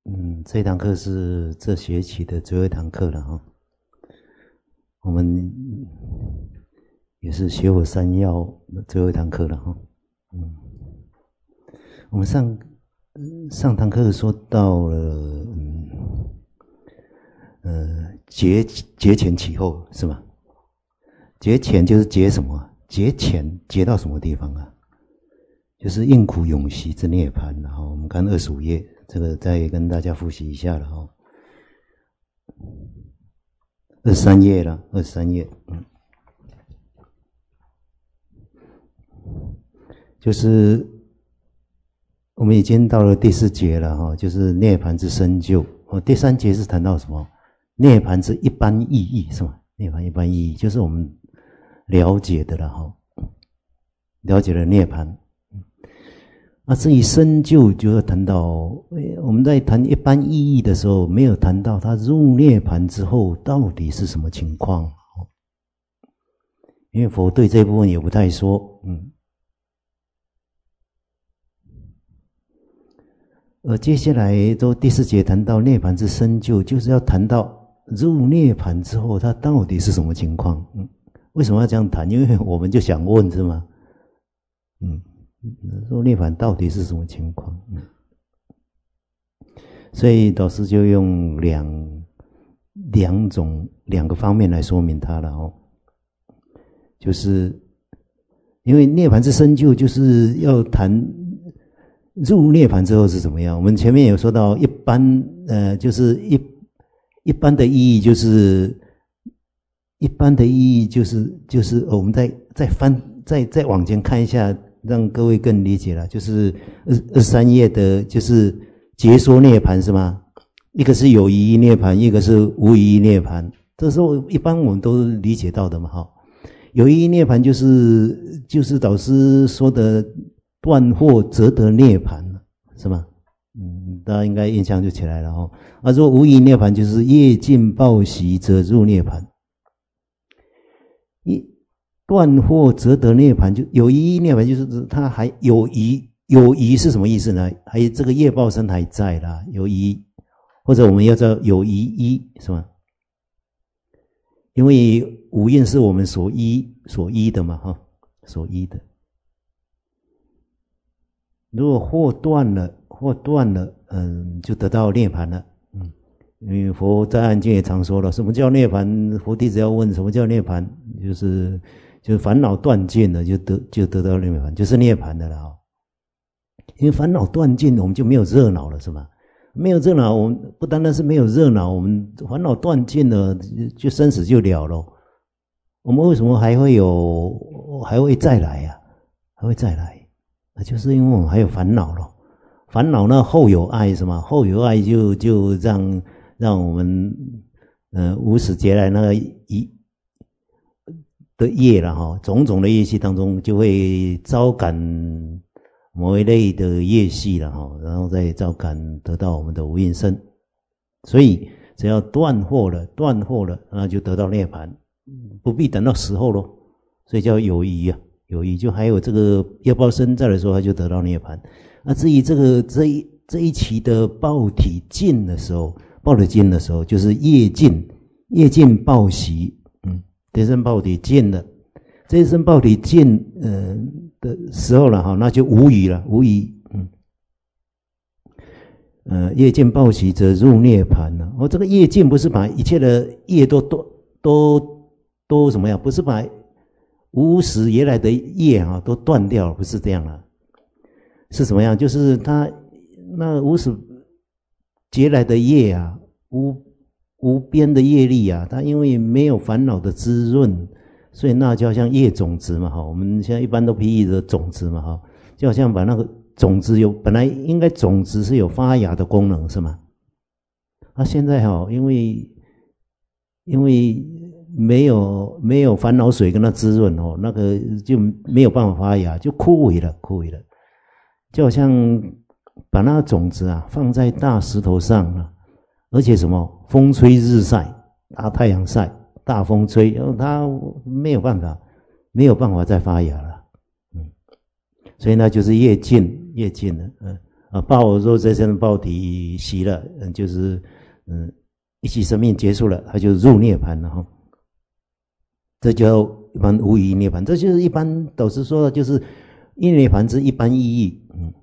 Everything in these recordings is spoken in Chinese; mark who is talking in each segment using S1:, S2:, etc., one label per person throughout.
S1: 这堂课是这学期的最后一堂课了哈。我们也是学佛三要的最后一堂课了哈。我们上堂课说到了节前起后是吗？节前就是节什么？节前节到什么地方啊？就是应苦永习之涅槃。然后我们看25页，这个再跟大家复习一下了哈。23页了，23页，就是我们已经到了第4节了哈，就是涅槃之深究。第3节是谈到什么？涅槃之一般意义是吗？涅槃一般意义就是我们了解的了哈，了解了涅槃。至于深究，就要談到我們在談一般意義的時候，沒有談到他入涅槃之後到底是什麼情況。因為佛對這部分也不太說。而接下來都第4節談到涅槃之深究，就是要談到入涅槃之後他到底是什麼情況。為什麼要這樣談？因為我們就想問是嗎？入涅槃到底是什麼情況？所以導師就用兩個方面來說明它了哦。就是因為涅槃之深究就是要談入涅槃之後是怎麼樣。我們前面有說到一般就是一般的意義，就是一般的意義就是我們再往前看一下，讓各位更理解了。就是23頁的就是解說涅槃是嗎？一個是有疑義涅槃，一個是無疑義涅槃，這時候一般我們都理解到的嘛。有疑義涅槃就是導師說的斷惑則得涅槃是嗎？大家應該印象就起來了哦。如果無疑義涅槃就是業盡報喜則入涅槃。斷惑則得涅槃，就有疑義涅槃就是他還有疑是什麼意思呢？還這個業報身還在啦，有疑，或者我們要叫有疑依是嗎？因為五蘊是我們所依的嘛，所依的。如果惑斷了，就得到涅槃了。因為佛在安經也常說了，什麼叫涅槃？佛弟子要問什麼叫涅槃，就煩惱斷盡了，就得到涅槃，就是涅槃的了。因為煩惱斷盡，我們就沒有熱惱了，是吧？沒有熱惱，我們不單單是沒有熱惱，我們煩惱斷盡了，就生死就了了。我們為什麼還會再來啊？還會再來，那就是因為我們還有煩惱了。煩惱呢後有愛是嗎？後有愛就讓我們無始劫來那個的業了哈，種種的業系當中就會招感某一類的業系了哈，然後再招感得到我們的無蘊身。所以只要斷惑了，那就得到涅槃，不必等到時候咯。所以叫有疑啊，有疑就還有這個業報身在的時候，他就得到涅槃。至於這一期的報體盡的時候，就是業盡報喜。這一生報體盡了，這一生報體盡的時候了哈，那就無疑了，無疑。業盡報喜則入涅槃了。這個業盡不是把一切的業都什麼樣？不是把無始以來的業哈都斷掉了，不是這樣了。是什麼樣？就是他那無始劫來的業啊，無邊的業力啊，它因為沒有煩惱的滋潤，所以那就好像業種子嘛，我們現在一般都比喻的種子嘛，就好像把那個種子本來應該種子是有發芽的功能是嗎？現在因為沒有煩惱水跟它滋潤那個就沒有辦法發芽，就枯萎了，就好像把那個種子啊放在大石頭上了，而且什麼風吹日曬，大太陽曬，大風吹，它沒有辦法再發芽了。所以呢就是業盡了。 报若这身报体息了，就是一息生命结束了，他就入涅槃了哈。这叫一般无余涅槃，这就是一般导师说的，就是涅槃之一般意义。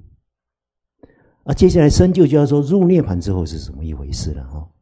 S1: 接下来深究就要说入涅槃之后是什么一回事了哈。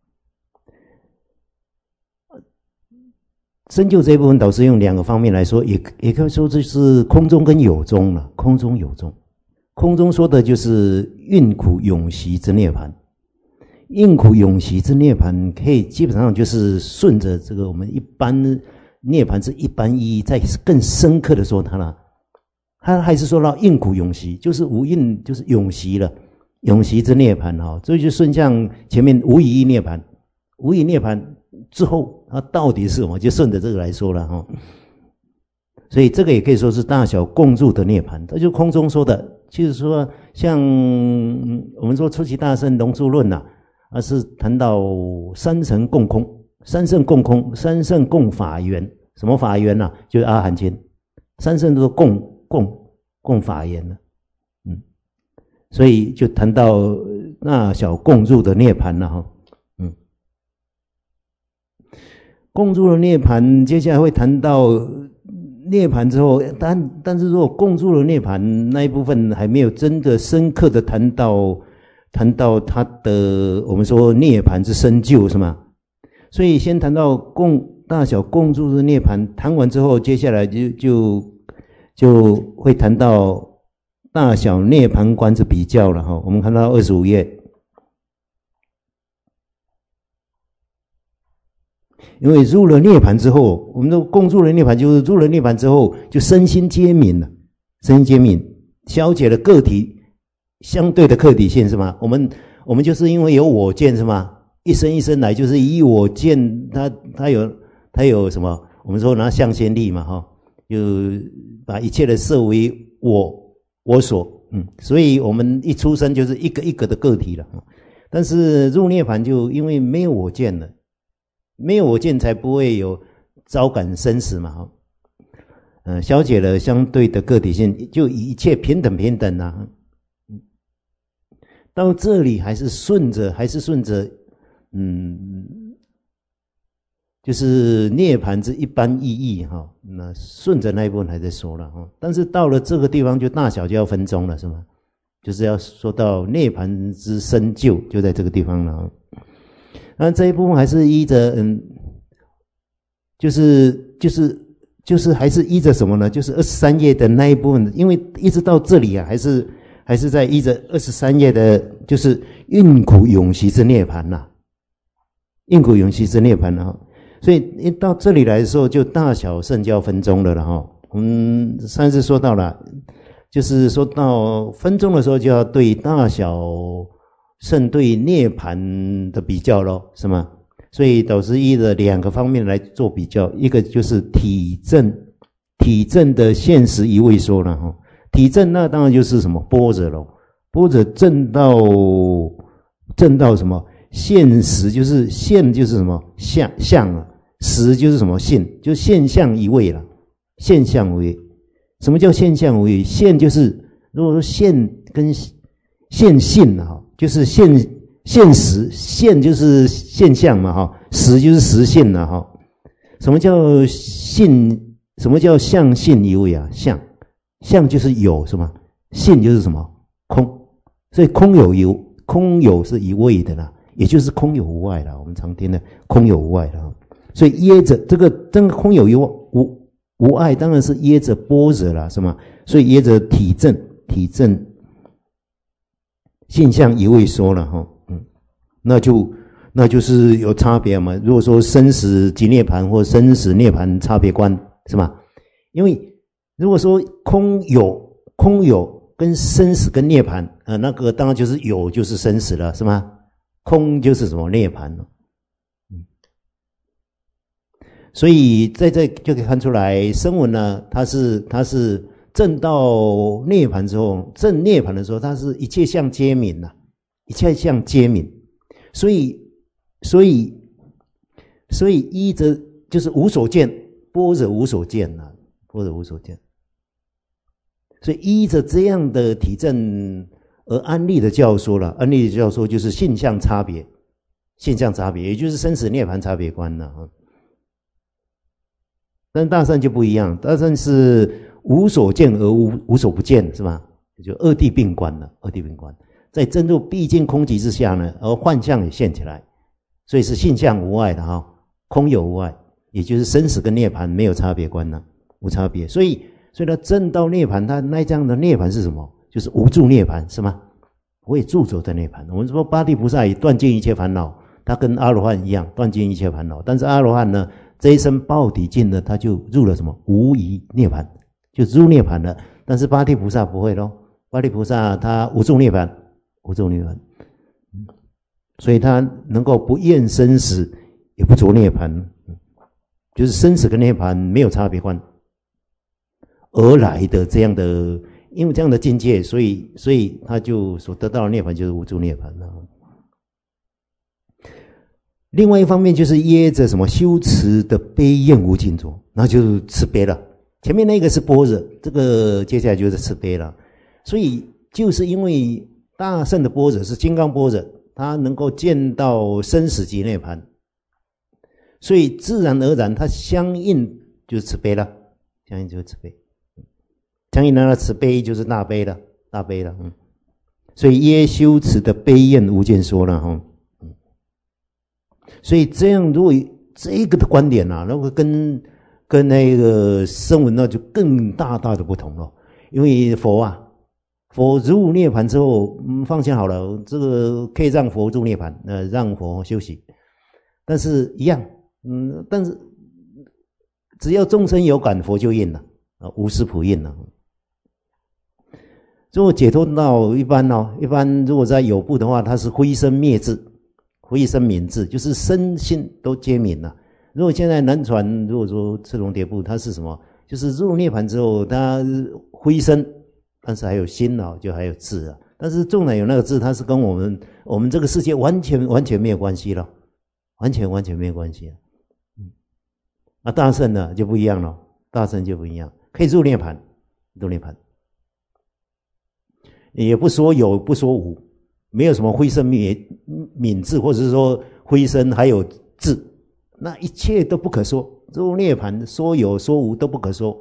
S1: 深究这一部分，导师用2个方面来说，也可以说这是空中跟有中了。空中有中，空中说的就是蕴苦永习之涅槃。蕴苦永习之涅槃，可以基本上就是顺着这个我们一般涅槃之一般意义，再更深刻的说它了。他还是说到蕴苦永习，就是无蕴，就是永习了，永习之涅槃哈。所以就顺向前面无余涅槃，无余涅槃之后，它到底是什么？就顺着这个来说了哈。所以这个也可以说是大小共住的涅槃，这就空中说的，就是说像我们说出奇大圣龙树论呐，是谈到三乘共空，三乘共空，三乘共法缘。什么法缘啊？就是阿含经，三乘都是共法缘了。所以就谈到大小共住的涅槃了哈。共住的涅槃，接下来会谈到涅槃之后，但是如果共住的涅槃那一部分还没有真的深刻的谈到它的我们说涅槃之深究是吗？所以先谈到大小共住的涅槃，谈完之后，接下来就会谈到大小涅槃观之比较了哈。我们看到25页。因为入了涅槃之后，我们都共住了涅槃，就是入了涅槃之后，就身心皆泯了，身心皆泯，消解了个体相对的客体性是吗？我们就是因为有我见是吗？一生一生来就是以我见，它有什么？我们说拿象先力嘛哈，就把一切的设为我所，所以我们一出生就是一个一个的个体了。但是入涅槃就因为没有我见了。没有我见才不会有招感生死嘛，消解了相对的个体性，就一切平等啊。到这里还是顺着，就是涅槃之一般意义哈。那顺着那一部分还在说了哈，但是到了这个地方就大小就要分宗了是吗？就是要说到涅槃之深究，就在这个地方了。那这一部分还是依着就是还是依着什么呢？就是23页的那一部分，因为一直到这里啊，还是在依着23页的，就是蕴苦永习之涅槃呐，蕴苦永习之涅槃啊。所以一到这里来的时候，就大小圣教分宗了哈。我们上次说到了，就是说到分宗的时候，就要对大小圣对涅槃的比较咯，是吗？所以导师依的2个方面来做比较，一个就是体证的现实一位说了哈。体证那当然就是什么般若咯，般若证到什么现实，就是现就是什么相啊，实就是什么性，就现象一位了，现象为。什么叫现象为？现就是如果说现跟现性啊，就是现实，现就是现象嘛哈，实就是实性了哈。什么叫性？什么叫相性一位啊？相就是有是吗？性就是什么？空。所以空有是一位的啦，也就是空有无碍啦。我们常听的空有无碍啦。所以掖着这个空有无碍，当然是掖着般若啦，是吗？所以掖着体证现象一位说了哈，那就是有差别嘛。如果说生死即涅槃或生死涅槃差别观是吗？因为如果说空有跟生死跟涅槃，那个当然就是有就是生死了是吗？空就是什么涅槃了。所以在这就可以看出来，声闻呢，它是证到涅槃之后，证涅槃的时候，它是一切相皆泯呐，一切相皆泯。所以依着就是无所见，般若无所见呐，般若无所见。所以依着这样的体证而安立的教说了，安立的教说就是性相差别，性相差别，也就是生死涅槃差别观了。但大乘就不一样，大乘是无所见而无所不见，是吧？就二谛并观了，二谛并观，在真入毕竟空寂之下呢，而幻象也现起来，所以是性相无碍的哈，空有无碍，也就是生死跟涅槃没有差别观了，无差别。所以它证到涅槃，它那这样的涅槃是什么？就是无住涅槃，是吗？不会住着的涅槃。我们说八地菩萨也断尽一切烦恼，他跟阿罗汉一样断尽一切烦恼，但是阿罗汉呢，这一生报底尽了，他就入了什么无疑涅槃，就入涅槃了。但是八地菩萨不会咯，八地菩萨他无住涅槃，无住涅槃，所以他能够不厌生死，也不着涅槃，就是生死跟涅槃没有差别观而来的这样的，因为这样的境界，所以他就所得到的涅槃就是无住涅槃了。另外一方面就是耶着什么修持的悲厌无尽着，那就是慈悲了。前面那个是般若，这个接下来就是慈悲了。所以就是因为大圣的般若是金刚般若，他能够见到生死及涅槃，所以自然而然他相应就是慈悲了，相应就是慈悲。相应的慈悲就是大悲了，大悲了。所以耶修持的悲厌无尽说了哈。所以这样，如果这个的观点啊，如果跟那个声闻那就更大的不同了。因为佛入涅槃之后，放心好了，这个可以让佛入涅槃，让佛休息，但是一样，但是只要众生有感，佛就应了啊，无师普应了。如果解脱道一般如果在有部的话，它是灰身灭智，灰身泯智，就是身心都皆泯了。如果现在南传，如果说赤龙叠部，它是什么？就是入涅槃之后，它灰身，但是还有心啊，就还有智啊。但是纵然有那个智，它是跟我们这个世界完全没有关系了，完全没有关系啊。大乘呢就不一样了，大乘就不一样，可以入涅槃，入涅槃。也不说有，不说无，没有什么灰身泯智，或者是说灰身还有智，那一切都不可说。入涅槃说有说无都不可说。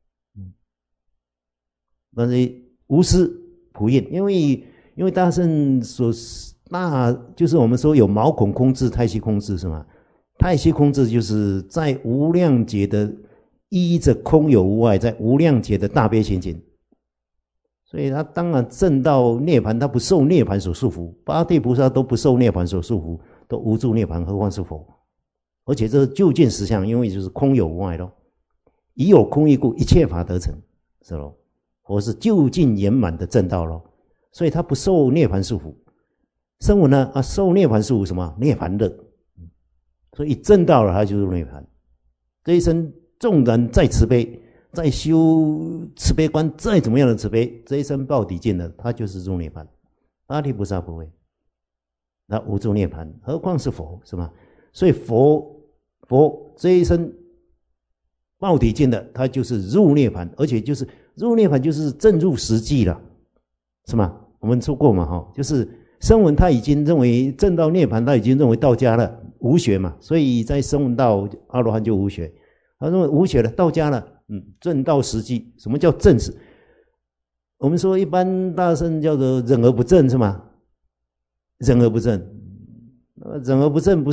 S1: 但是无师普应，因为大圣所就是我们说有毛孔空智、太虚空智是吗？太虚空智就是在无量劫的依着空有无碍，在无量劫的大悲心境。所以他当然证到涅槃，他不受涅槃所束缚，八地菩萨都不受涅槃所束缚，都无住涅槃，何况是佛？而且这是究竟实相，因为就是空有无碍咯，以有空义故，一切法得成，是咯。佛是究竟圆满的证道咯，所以他不受涅槃束缚。声闻呢受涅槃束缚什么？涅槃乐，所以一证到了他就入涅槃。这一生纵然再慈悲，再修慈悲观，再怎么样的慈悲，这一生报底尽了，他就是入涅槃。阿提菩萨不会，他无住涅槃，何况是佛，是吗？所以佛这一生报底尽了，他就是入涅槃，而且就是入涅槃就是正入实际了，是吗？我们说过嘛，就是声闻他已经认为证到涅槃，他已经认为道家了，无学嘛，所以在声闻道阿罗汉就无学，他认为无学了，道家了。正道实际，什么叫正实？我们说一般大圣叫做忍而不正，是吗？忍而不正，忍而不正不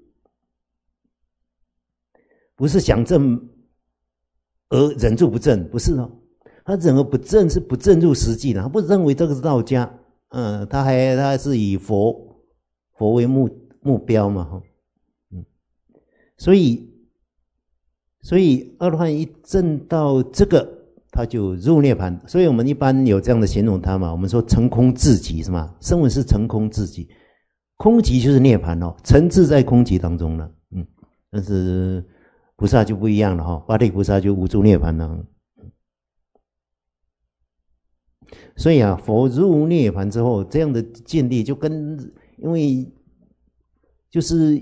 S1: 是想正而忍住不正，不是哦。他忍而不正是不正入实际的，他不认为这个是道家，他是以佛为目标嘛，所以阿罗汉一证到这个，他就入涅槃。所以我们一般有这样的形容他嘛，我们说成空至极，是吗？声闻是成空至极，空极就是涅槃哦，沉滞在空极当中了。但是菩萨就不一样了哈，八地菩萨就无住涅槃了。所以佛入涅槃之后，这样的见地就因为就是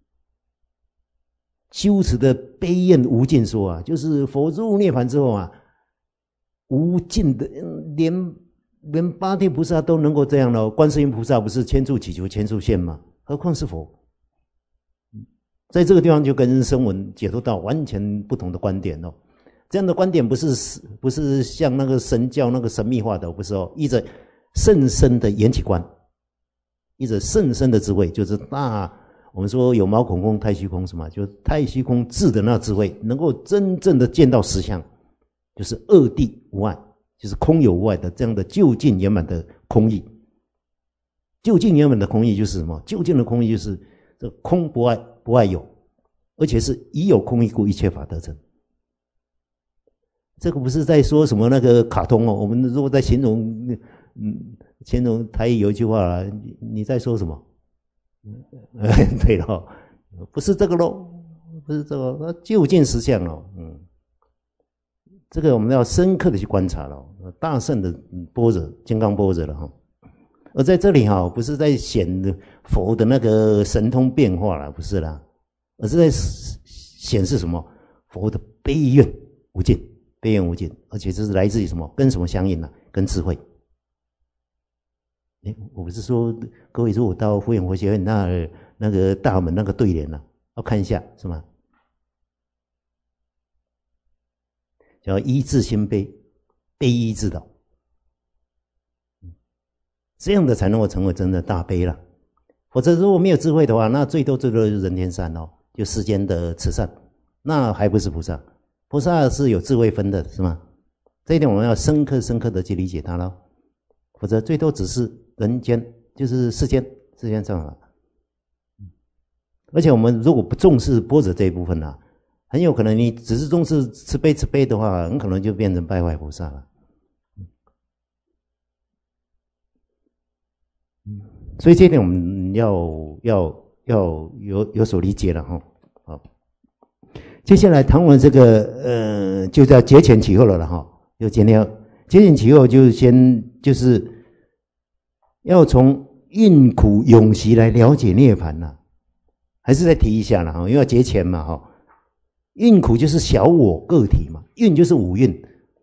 S1: 修持的悲厌无尽说就是佛入涅槃之后无尽的连连八地菩萨都能够这样了，观世音菩萨不是千处祈求千处现吗？何况是佛？在这个地方就跟声闻解脱道完全不同的观点哦。这样的观点不是像那个神教那个神秘化的，不是哦，依着甚深的缘起观，依着甚深的智慧，就是我们说有毛孔空、太虚空什么，就太虚空智的那智慧，能够真正的见到实相，就是二谛无碍，就是空有无碍的这样的究竟圆满的空义。究竟圆满的空义就是什么？究竟的空义就是这空不爱，不爱有，而且是以有空义故，一切法得成。这个不是在说什么那个卡通哦，我们如果在形容台语有一句话啦，你在说什么？对了，不是这个咯，不是这个，究竟实相咯。这个我们要深刻的去观察了，大圣的般若，金刚般若了哈。而在这里哈，不是在显佛的那个神通变化了，不是啦，而是在显示什么？佛的悲愿无尽，悲愿无尽，而且这是来自于什么？跟什么相应呢？跟智慧。我不是说各位，如果到福眼佛学院那个大门那个对联要看一下是吗？叫依智心悲，悲依智导，这样的才能够成为真的大悲了。否则如果没有智慧的话，那最多就是人天善哦，就世间的慈善，那还不是菩萨。菩萨是有智慧分的，是吗？这一点我们要深刻的去理解它了，否则最多只是人间，就是世间上法。而且我们如果不重视般若这一部分很有可能你只是重视慈悲的话，很可能就变成败坏菩萨了。所以这一点我们要有所理解了哈。好，接下来谈完这个就叫节前起后了哈。就今天节前起后就是要从蕴苦永习来了解涅槃啦。还是再提一下啦哈，因为要节前嘛哈。蕴苦就是小我个体嘛，蕴就是五蕴，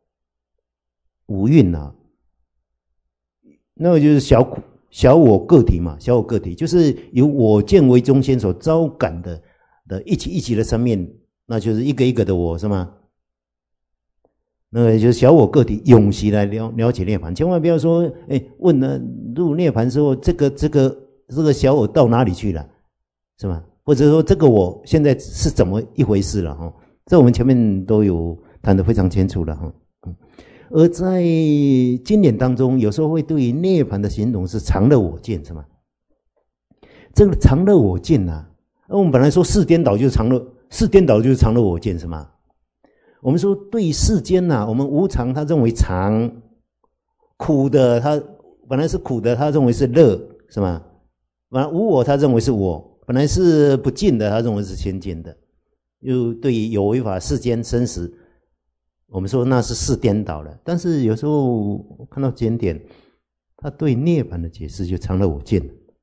S1: 那个就是小我个体嘛，小我个体就是由我见为中心所招感的一起的生命，那就是一个一个的我是吗？那个就是小我个体永习来了解涅槃，千万不要说问了入涅槃之后，这个小我到哪里去了，是吗？或者说这个我现在是怎么一回事了哈？这我们前面都有谈得非常清楚了哈。而在经典当中，有时候会对于涅槃的形容是常乐我见，是吗？这个常乐我见我们本来说事颠倒就是常乐我见，是吗？我们说对于世间我们无常，他认为常；苦的他本来是苦的，他认为是乐，是吗？本来无我，他认为是我。本来是不净的，他认为是清净的。又对于有为法世间生死，我们说那是事颠倒了。但是有时候看到经典，他对涅槃的解释就常乐我见。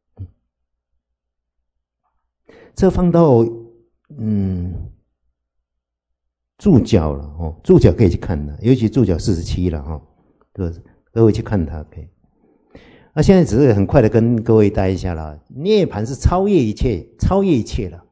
S1: 这放到注脚了注脚可以去看的，尤其注脚47了对，各位去看它可以。现在只是很快的跟各位带一下了，涅槃是超越一切了。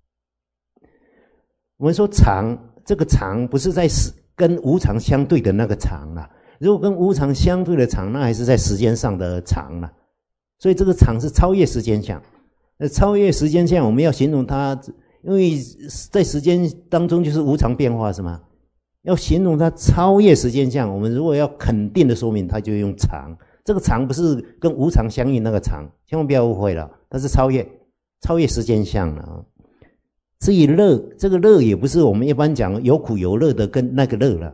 S1: 我们说常，这个常不是在跟无常相对的那个常啦，如果跟无常相对的常，那还是在时间上的常啦。所以这个常是超越时间相。超越时间相，我们要形容它，因为在时间当中就是无常变化，是吗？要形容它超越时间相，我们如果要肯定的说明，它就用常。这个常不是跟无常相应那个常，千万不要误会了，它是超越时间相了至于乐，这个乐也不是我们一般讲有苦有乐的跟那个乐了，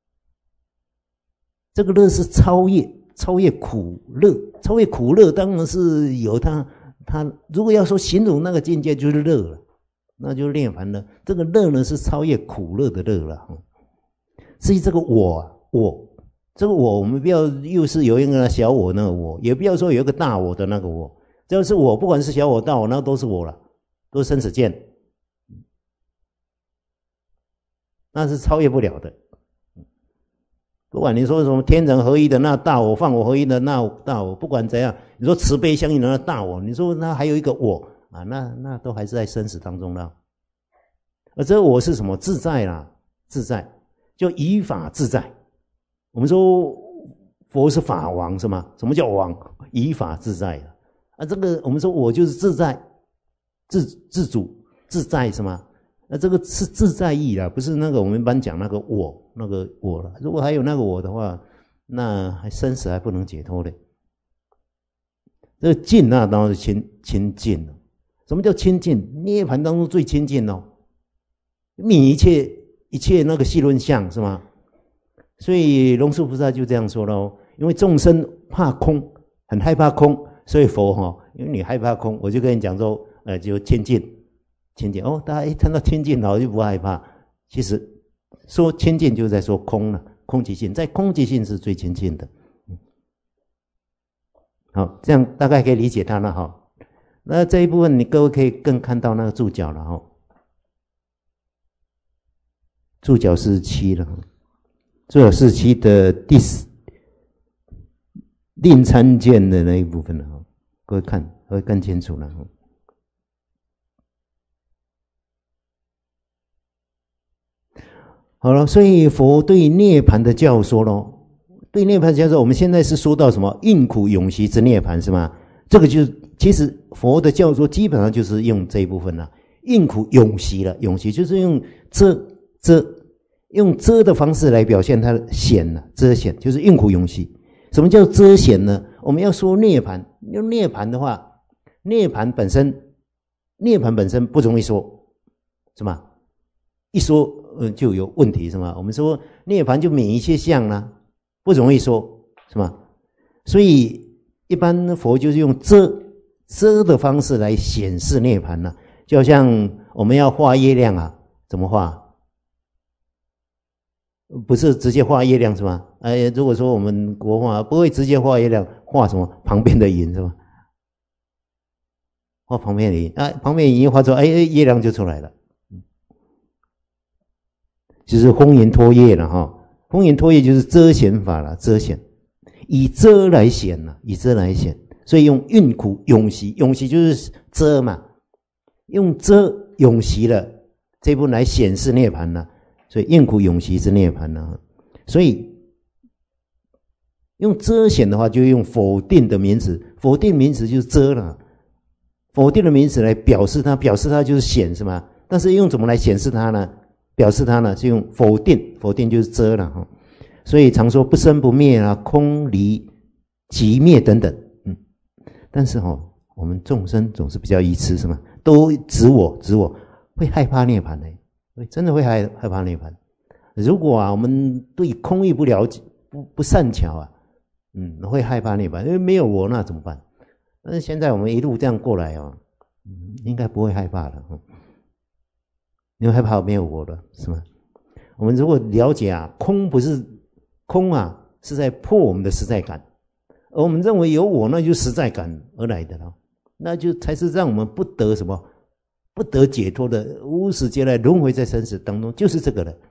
S1: 这个乐是超越苦乐，当然是有它如果要说形容那个境界就是乐了，那就是涅槃了。这个乐呢是超越苦乐的乐了。至于这个这个我们不要又是有一个小我那个我，也不要说有一个大我的那个我，只要是我，不管是小我大我，那都是我了，都是生死见，那是超越不了的。 不管你说什么天人合一的那大我，放我合一的那大我，不管怎样，你说慈悲相应的那大我，你说那还有一个我啊，那都还是在生死当中了。而这个我是什么？自在啦，自在，就以法自在。我们说佛是法王是吗？什么叫王？以法自在啊，这个我们说我就是自在、自主、自在是吗？那这个是自在意啦，不是那个我们一般讲那个我了。如果还有那个我的话，那还生死还不能解脱的。这个净那当然是清净了。什么叫清净？涅槃当中最清净哦，泯一切那个戏论相是吗？所以龙树菩萨就这样说了，因为众生怕空，很害怕空，所以佛因为你害怕空，我就跟你讲说，就清净。清净哦，大家一看到清净了就不害怕。其实说清净就是在说空了，空寂性，在空寂性是最清净的。好，这样大概可以理解它了哈。那这一部分你各位可以更看到那个注脚了哈，注脚47了，注脚47的第4令参见的那一部分了哈，各位看会更清楚了哈。好了，所以佛对涅槃的教说咯，对涅槃的教说，我们现在是说到什么？应苦永息之涅槃是吗？这个就是其实佛的教说基本上就是用这一部分了，应苦永息了，永息就是用用遮的方式来表现它的显了，遮显就是应苦永息。什么叫遮显呢？我们要说涅槃，用涅槃的话，涅槃本身不容易说，是吗？一说就有问题是吗？我们说涅槃就泯一切相啦，不容易说是吗？所以一般佛就是用遮的方式来显示涅槃了，就好像我们要画月亮啊，怎么画？不是直接画月亮是吗？如果说我们国画不会直接画月亮，画什么？旁边的云是吧？画旁边的云旁边的云画出月亮就出来了。就是风云托月了哈，风云托月就是遮显法了，遮显，以遮来显了，以遮来显，所以用应苦永息，永息就是遮嘛，用遮永息了这部来显示涅槃了，所以应苦永息之涅槃了。所以用遮显的话，就用否定的名词，否定名词就是遮了，否定的名词来表示它就是显是吗？但是用怎么来显示它呢？表示它呢是用否定，否定就是遮了哈，所以常说不生不灭啊，空离即灭等等，但是我们众生总是比较愚痴是吗？都执我，会害怕涅槃的，真的会害怕涅槃。如果我们对空义不了解，不善巧会害怕涅槃，因为没有我那怎么办？但是现在我们一路这样过来应该不会害怕了你会害怕没有我了是吗？我们如果了解空不是空是在破我们的实在感，而我们认为有我，那就是实在感而来的了，那就才是让我们不得什么，不得解脱的无始劫来轮回在生死当中，就是这个了。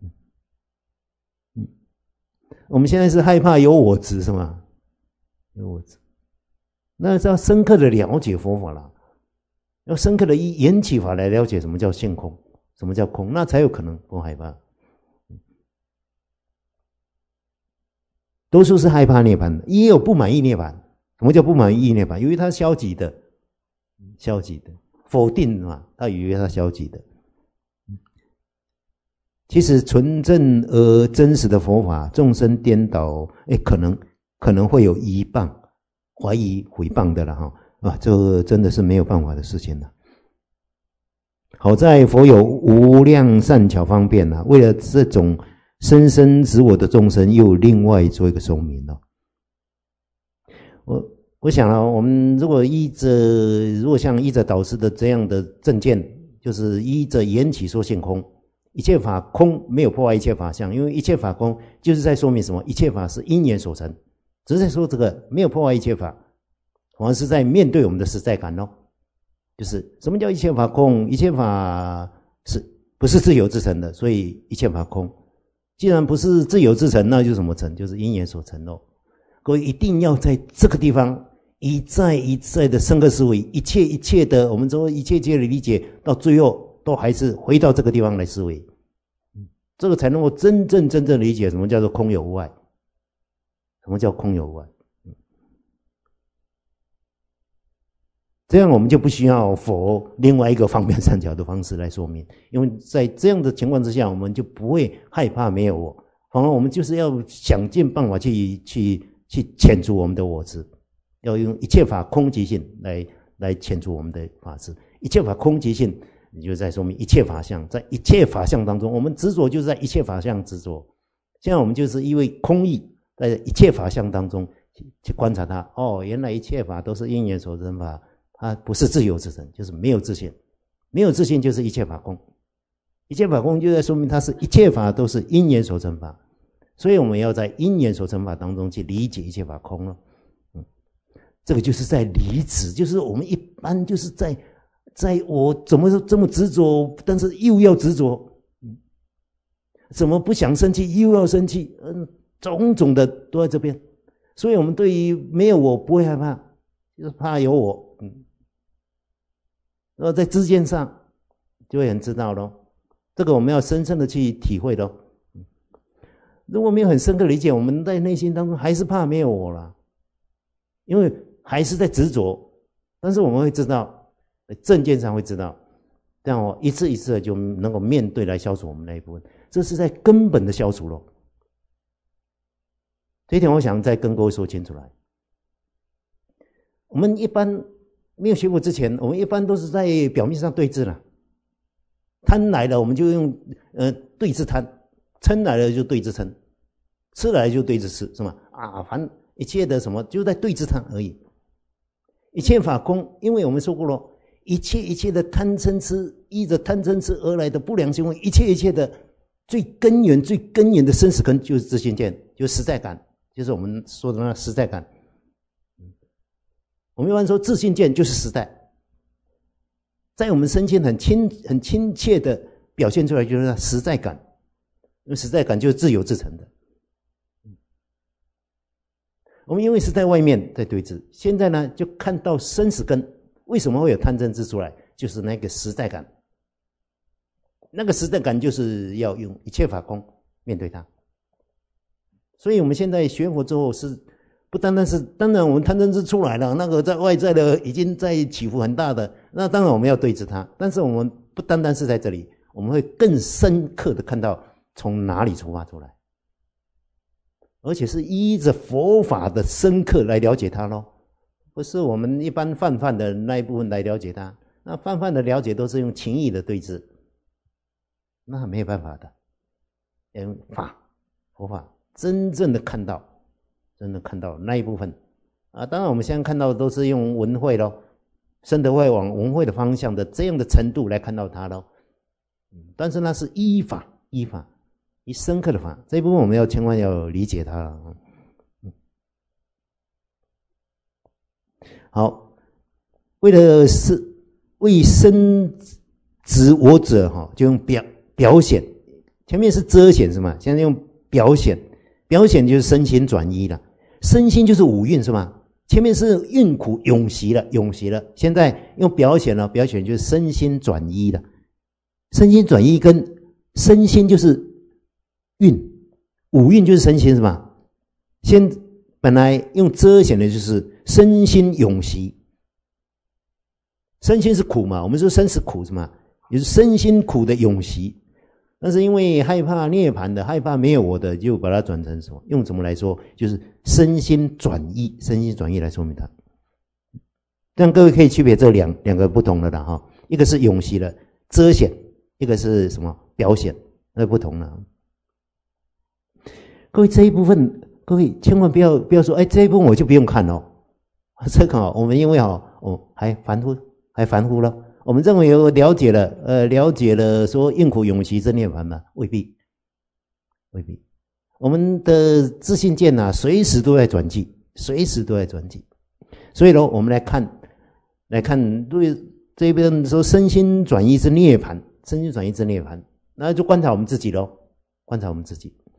S1: 我们现在是害怕有我执是吗？有我执，那是要深刻的了解佛法了，要深刻的以缘起法来了解什么叫性空。什么叫空？那才有可能不害怕。多数是害怕涅槃的，也有不满意涅槃。什么叫不满意涅槃？因为它消极的，否定嘛，他以为它消极的。其实纯正而真实的佛法，众生颠倒，可能会有疑谤、怀疑、毁谤的了哈这真的是没有办法的事情了。好在佛有无量善巧方便为了这种深深执我的众生，又另外做一个说明了。我想我们如果像依着导师的这样的正见，就是依着缘起说性空，一切法空，没有破坏一切法相，因为一切法空就是在说明什么？一切法是因缘所成，只是在说这个没有破坏一切法，反而是在面对我们的实在感就是什么叫一切法空？一切法不是自由自成的，所以一切法空。 既然不是自由之成，那就是什么成？就是因缘所成咯。各位一定要在这个地方一再一再的深刻思维，一切的，我们说一切的理解，到最后都还是回到这个地方来思维，这个才能够真正理解什么叫做空有无碍，什么叫空有无碍。这样我们就不需要佛另外一个方便三角的方式来说明，因为在这样的情况之下，我们就不会害怕没有我，反而我们就是要想尽办法去遣除我们的我执，要用一切法空即性来遣除我们的法执。一切法空即性，你就在说明一切法相，在一切法相当中，我们执着就是在一切法相执着。现在我们就是因为空义，在一切法相当中去观察它，哦，原来一切法都是因缘所生法。它不是自由之成，就是没有自性，没有自性就是一切法空，一切法空就在说明它是一切法都是因缘所成法，所以我们要在因缘所成法当中去理解一切法空了。这个就是在离执，就是我们一般就是在我怎么这么执着，但是又要执着，怎么不想生气又要生气，种种的都在这边，所以我们对于没有我不会害怕，就是怕有我。然后在知见上就会很知道咯，这个我们要深深的去体会咯。如果没有很深刻理解，我们在内心当中还是怕没有我啦，因为还是在执着，但是我们会知道，正见上会知道，这样一次一次的就能够面对来消除我们那一部分，这是在根本的消除咯。这一点我想再跟各位说清楚来。我们一般没有学佛之前，我们一般都是在表面上对治了。贪来了，我们就用对治贪；嗔来了就对治嗔；吃来了就对治吃，是吗？凡一切的什么，就在对治它而已。一切法空，因为我们说过了，一切的贪嗔痴，依着贪嗔痴而来的不良行为，一切的最根源的生死根，就是自性见，就是实在感，就是我们说的那实在感。我们一般说自性见就是实在，在我们身心很亲切的表现出来，就是实在感，因为实在感就是自由自成的。我们因为是在外面在对峙，现在呢就看到生死根，为什么会有贪嗔痴出来？就是那个实在感，那个实在感就是要用一切法空面对它。所以我们现在学佛之后是。不单单是，当然我们贪嗔痴出来了，那个在外在的已经在起伏很大的，那当然我们要对治它。但是我们不单单是在这里，我们会更深刻的看到从哪里出发出来，而且是依着佛法的深刻来了解它咯，不是我们一般泛的那一部分来了解它。那泛的了解都是用情义的对治，那没有办法的。用佛法真正的看到。真的看到那一部分当然我们现在看到的都是用文慧咯，深德会往文慧的方向的这样的程度来看到它咯。但是那是依法以深刻的法，这一部分我们要千万要理解它。好，为深执我者就用表显，前面是遮显是吗？现在用表显，表显就是身心转依了。身心就是五蕴是吗？前面是蕴苦永习了，现在用表显了，表显就是身心转依了。身心转依跟身心就是蕴，五蕴就是身心是吗？本来用遮显的就是身心永习，身心是苦嘛，我们说身是苦是吗？也是身心苦的永习。但是因为害怕涅槃的，害怕没有我的，就把它转成什么？用什么来说？就是身心转依来说明它。这样各位可以区别这两个不同的了哈，一个是永习的遮显，一个是什么表显，那不同了。各位这一部分，各位千万不要说，这一部分我就不用看哦。这个我们因为还凡夫了。我们认为有了解了说应苦永习真涅槃吗？未必。我们的自性见随时都在转记，所以呢，我们来看对这边说身心转依之涅槃，那就观察我们自己咯，观察我们自己。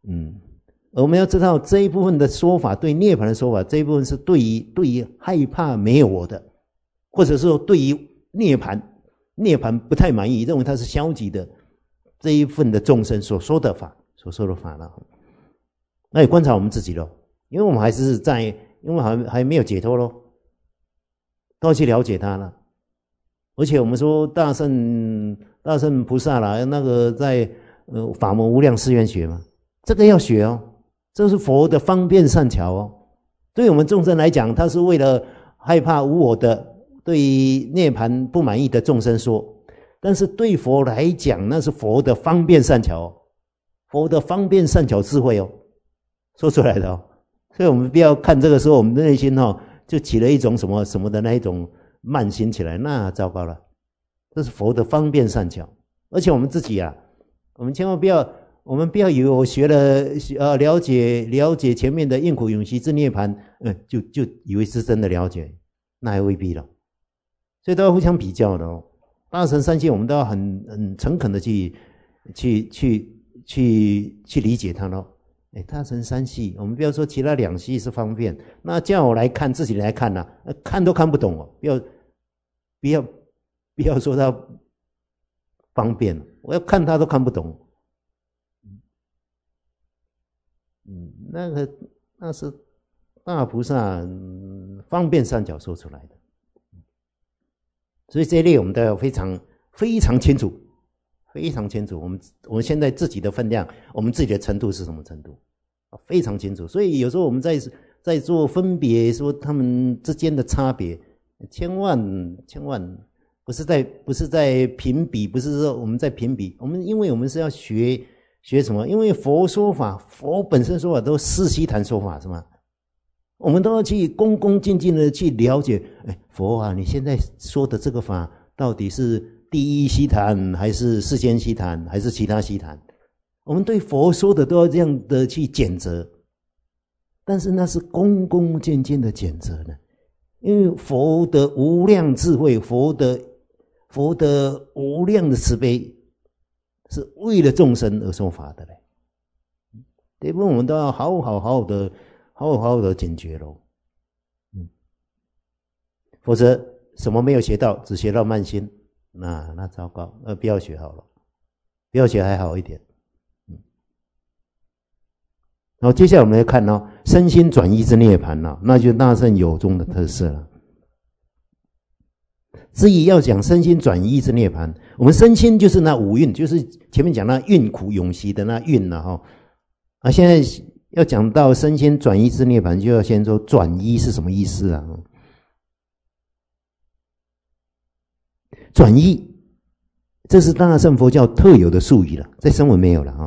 S1: 我们要知道这一部分的说法，对涅槃的说法，这一部分是对于害怕没有我的，或者说对于涅槃不太满意，认为它是消极的这一份的众生所说的法了。那也观察我们自己咯，因为我们还是因为还没有解脱咯，都要去了解它了。而且我们说大圣菩萨啦，那个在法门无量誓愿学嘛，这个要学哦，这是佛的方便善巧哦。对我们众生来讲，他是为了害怕无我的，对于涅槃不满意的众生说，但是对佛来讲，那是佛的方便善巧哦，佛的方便善巧智慧哦，说出来的哦。所以我们不要看这个时候我们的内心哦，就起了一种什么什么的那一种慢心起来，那糟糕了。这是佛的方便善巧。而且我们自己啊，我们千万不要以为我学了了解前面的应苦永息之涅槃，就以为是真的了解，那还未必了。所以都要互相比较的哦。大乘三界我们都要很诚恳的去理解它咯。大乘三系，我们不要说其他两系是方便，那叫我来看，自己来看啊，看都看不懂哦。不要说它方便，我要看它都看不懂。那是大菩萨方便善巧说出来的。所以这一类我们都要非常非常清楚，非常清楚。我们现在自己的分量，我们自己的程度是什么程度，非常清楚。所以有时候我们在做分别，说他们之间的差别，千万不是在评比，不是说我们在评比。因为我们是要学什么？因为佛说法，佛本身说法都是四悉檀说法，是吗？我们都要去恭恭敬敬的去了解，佛啊，你现在说的这个法到底是第一悉檀，还是世间悉檀，还是其他悉檀？我们对佛说的都要这样的去检责，但是那是恭恭敬敬的检责呢，因为佛的无量智慧，佛的无量的慈悲，是为了众生而说法的嘞。这部分我们都要好好的警觉咯。否则什么没有学到，只学到慢心，那糟糕，不要学好了，不要学还好一点。然后接下来我们来看身心转依之涅槃那就是大乘有宗的特色了。至于要讲身心转依之涅槃，我们身心就是那五蕴，就是前面讲那蕴苦永息的那蕴现在要讲到身心转依之涅槃，就要先说转依是什么意思啊？转依，这是大乘佛教特有的术语了，在声闻没有了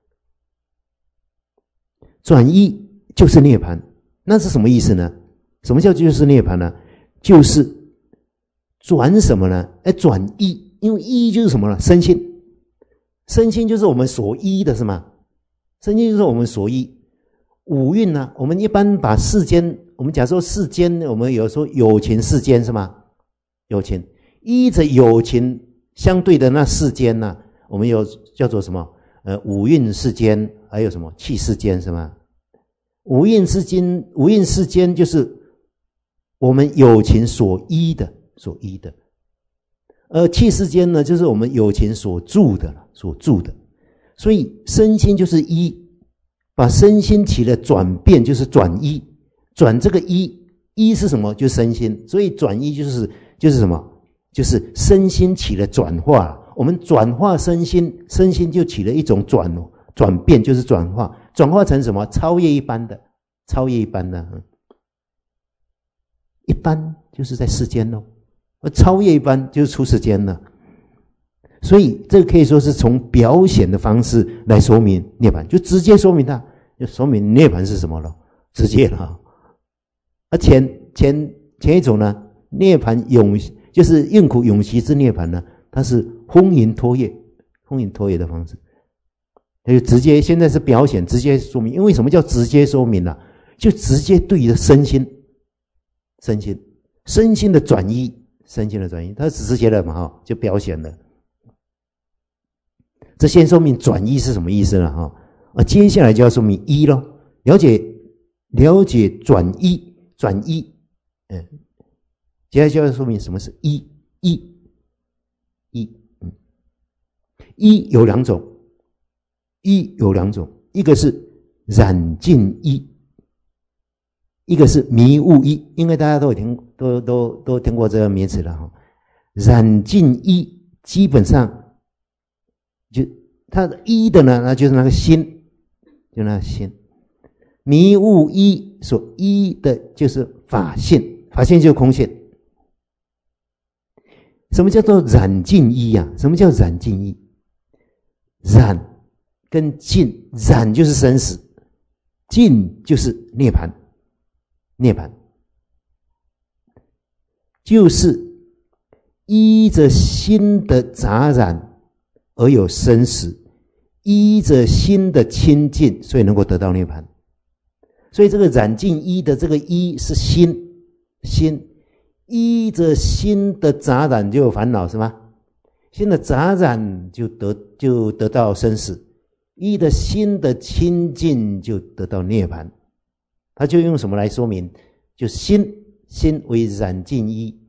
S1: 转依就是涅槃，那是什么意思呢？什么叫就是涅槃呢？就是转什么呢？转依，因为依就是什么呢？身心，身心就是我们所依的，是吗？身心就是我们所依。五蕴呢，我们一般把世间，我们假说世间，我们有说有情世间，是吗？有情，依着有情相对的那世间呢，我们有叫做什么？五蕴世间，还有什么气世间，是吗？五蕴世间就是我们有情所依的，而气世间呢，就是我们有情所住的。所以身心就是依，把身心起了转变，就是转依，转这个依是什么？就是身心，所以转依就是什么？就是身心起了转化。我们转化身心，身心就起了一种转变，就是转化成什么？超越一般的，一般就是在世间咯，而超越一般就是出世间了。所以这个可以说是从表显的方式来说明涅槃，就直接说明它，就说明涅槃是什么了，直接了。而前一种呢，涅槃就是应苦永息之涅槃呢，它是轰云托叶的方式，它就直接，现在是表显直接说明。因为什么叫直接说明呢？就直接对着身心的转依，它是直接的嘛，就表显了。这先说明转依是什么意思了接下来就要说明一咯，了解转一，接下来就要说明什么是一。一有两种，一个是染净一，一个是迷雾一。应该大家都有听过这个名词了哈。染净一基本上就它的一的呢，那就是那个心，就那个心。迷雾一所依的就是法性，法性就是空性。什么叫做染净一啊？什么叫染净一？染跟净，染就是生死，净就是涅槃。涅槃就是依着心的杂染而有生死，依着心的清净，所以能够得到涅槃。所以这个染净一的这个一是心，依着心的杂染就有烦恼，是吗？心的杂染就得到生死，依着心的清净就得到涅槃。他就用什么来说明？就心为染净一。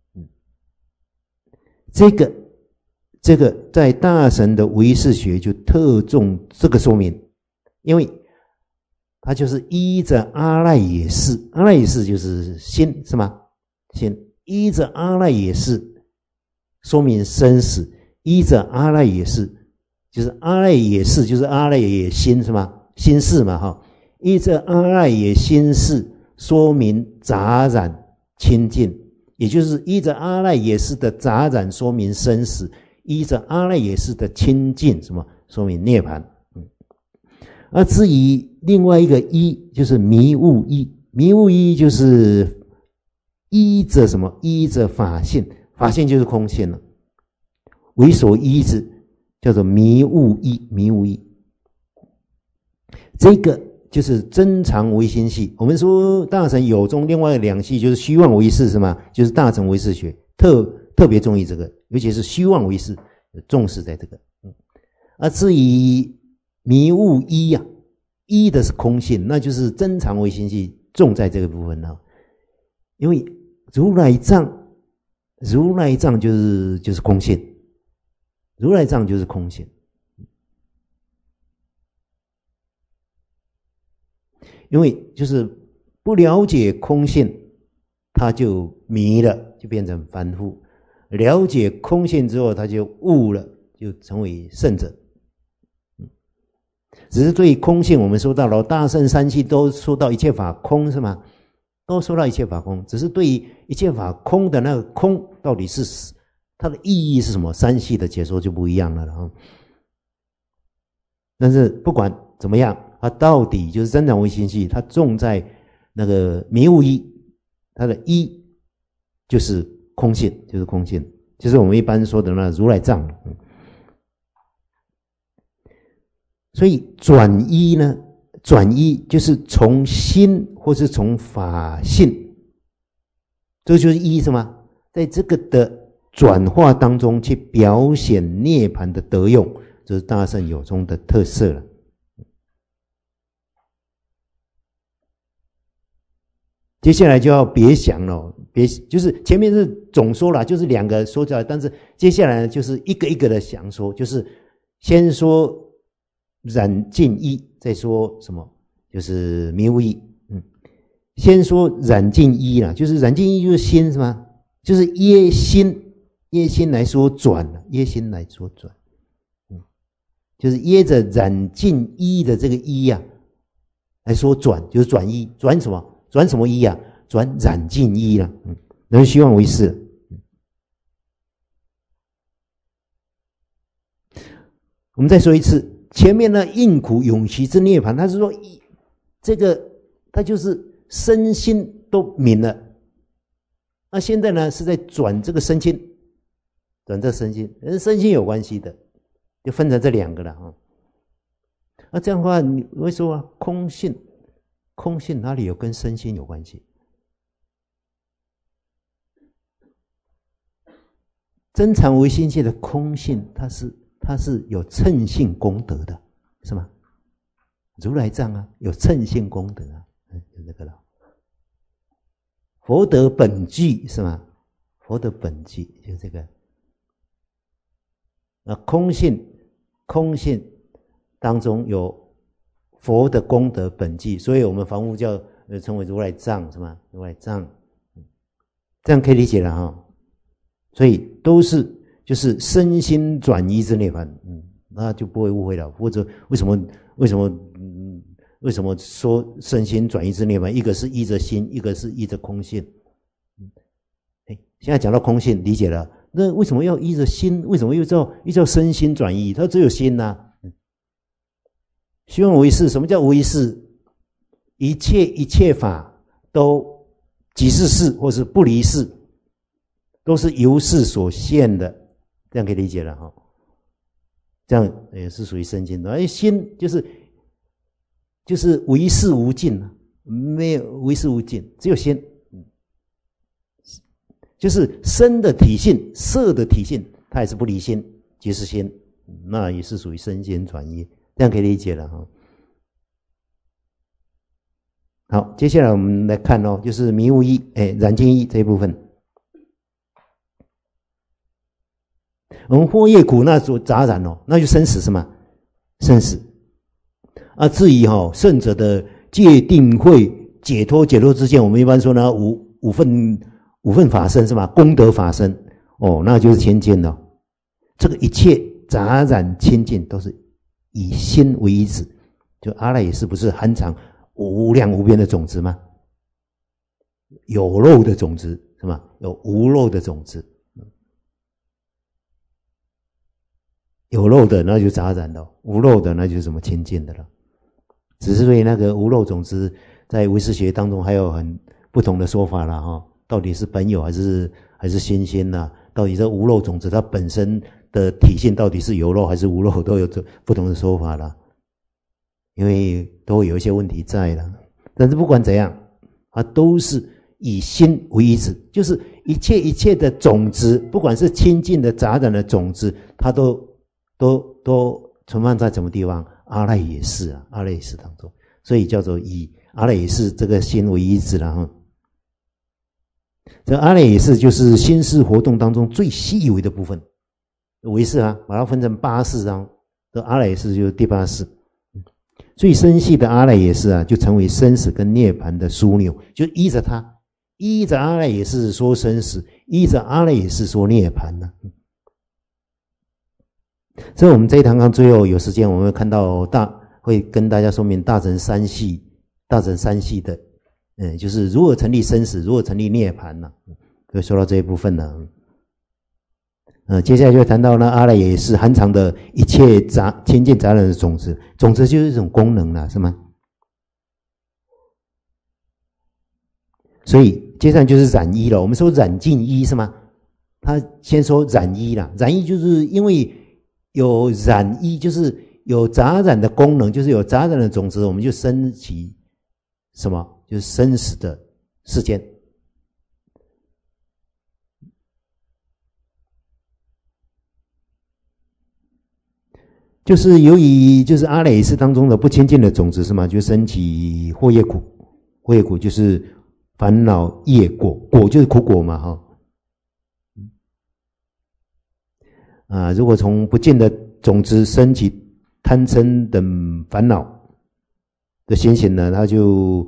S1: 这个在大乘的唯识学就特重这个说明，因为它就是依着阿赖耶识，阿赖耶识就是心，是吗？心依着阿赖耶识说明生死，依着阿赖耶识就是阿赖耶识就是阿赖耶心，是吗？心识嘛哈，依着阿赖耶心识说明杂染清净，也就是依着阿赖耶识的杂染说明生死，依着阿赖耶识的清净什么说明涅槃。而至于另外一个一就是迷雾一，迷雾一就是依着什么？依着法性，法性就是空性了，为所依之，叫做迷雾一，迷雾一。这个就是真常唯心系。我们说大乘有宗另外两系就是虚妄唯识，是吗？就是大乘唯识学特别重视这个，尤其是虚妄唯识重视在这个。而至于迷雾一啊，一的是空性，那就是真常唯心系重在这个部分了。因为如来藏就是空性，如来藏就是空性。因为就是不了解空性，他就迷了，就变成凡夫；了解空性之后，他就悟了，就成为圣者。只是对空性，我们说到了大乘三系都说到一切法空，是吗？都说到一切法空，只是对于一切法空的那个空到底是它的意义是什么，三系的解说就不一样了。但是不管怎么样，它到底就是真常唯心系，它重在那个迷雾一，它的一就是空性，就是空性，就是我们一般说的那如来藏。所以转一呢，转一就是从心或是从法性，这就是一，是吗？在这个的转化当中去表现涅槃的得用，这是大乘有宗的特色了。接下来就要别想了，就是前面是总说了，就是两个说出来，但是接下来就是一个一个的详说，就是先说染净一，再说什么？就是迷雾一。先说染净一啦，就是染净一就是心，是吗？就是耶心来说转，耶心来说转，就是耶着染净一的这个一啊来说转，就是转一，转什么？转什么一啊？转染净一了。人虚妄唯识。我们再说一次，前面呢应苦永习之涅槃，他是说这个他就是身心都泯了。那现在呢是在转这个身心，转这身心，跟身心有关系的，就分成这两个了啊。那这样的话，你会说啊，空性哪里有跟身心有关系？真常唯心系的空性，它是有称性功德的，是吗？ 如来藏啊，有称性功德啊，就这个了。佛得本具是吗？佛得本具就这个。空性当中有佛的功德本具，所以我们凡夫叫称为如来藏是吗？如来藏，这样可以理解了哈。所以都是就是身心转移之涅槃，那就不会误会了。或者为什么说身心转移之涅槃？一个是依着心，一个是依着空性。现在讲到空性，理解了。那为什么要依着心？为什么又叫身心转移？它只有心啊。希望为是，什么叫为是？一切法都即是事，或是不离事，都是由事所现的，这样可以理解了哈。这样也是属于身心的。心就是为事无尽，没有为事无尽，只有心。就是身的体性、色的体性，它也是不离心，即是心，那也是属于身心转移，这样可以理解了哈。好，接下来我们来看哦，就是迷悟一，染净一这一部分。我们惑业苦那所杂染哦，那就生死是吗？生死。至于圣者的戒定慧解脱之间，我们一般说呢五分法身是吧？功德法身那就是千金了。这个一切杂染清净都是以心为依止。就阿赖耶识不是含藏无量无边的种子吗？有漏的种子是吧？有无漏的种子，有漏的那就杂染了，无漏的那就是什么清净的了。只是对那个无漏种子，在唯识学当中还有很不同的说法了哈。到底是本有还是新鲜呢？到底这无漏种子它本身的体性到底是有漏还是无漏，都有不同的说法了。因为都有一些问题在了，但是不管怎样，它都是以心为依止，就是一切的种子，不管是清净的杂染的种子，它都存放在什么地方？阿赖耶识啊，阿赖耶识当中，所以叫做以阿赖耶识这个心为依止了哈。这阿赖耶识就是心识活动当中最细微的部分，唯识啊，把它分成8识啊，这阿赖耶识就是第8识。最深细的阿赖耶识啊，就成为生死跟涅槃的枢纽，就依着它，依着阿赖耶识说生死，依着阿赖耶识说涅槃呢。所以我们这一堂课最后有时间，我们会看到会跟大家说明大乘三系的，就是如何成立生死，如何成立涅槃呢？会说到这一部分呢。接下来就谈到呢，阿赖耶识含藏的一切清净杂染的种子，种子就是一种功能了，是吗？所以接下来就是染依了。我们说染净依是吗？他先说染依了，染依就是因为有染依，就是有杂染的功能，就是有杂染的种子，我们就升起什么？就是生死的世间。就是由于就是阿赖耶识当中的不清净的种子是吗？就升起惑业苦，惑业苦就是烦恼业果，果就是苦果嘛如果从不净的种子升起贪嗔等烦恼的心行呢，它就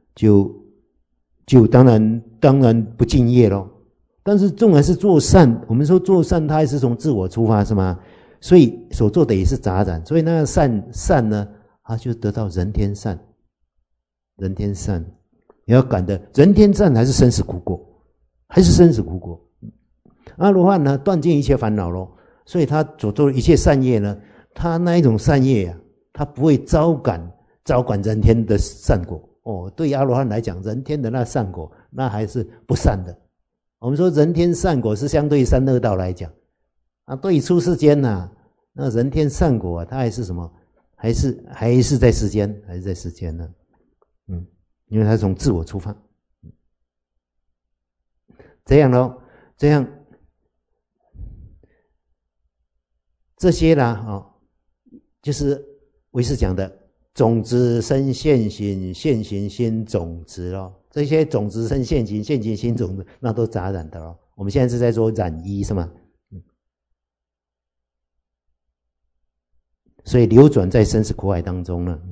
S1: 当然不敬业咯。但是纵然是做善，我们说做善，它还是从自我出发是吗？所以所做的也是杂染，所以那个善呢，它就得到人天善。人天善，你要感的人天善还是生死苦果，还是生死苦果。阿罗汉呢，断尽一切烦恼咯，所以他所做的一切善业呢，他那一种善业啊，他不会招感人天的善果对于阿罗汉来讲，人天的那善果，那还是不善的。我们说人天善果是相对于三恶道来讲。对于出世间那人天善果它还是什么？还是在世间，还是在世间呢？因为它从自我出发。这样咯，这样这些啦就是唯识讲的种子生现行，现行新种子咯。这些种子生现行，现行新种子，那都杂染的咯。我们现在是在说染依是吗？所以流转在生死苦海当中呢。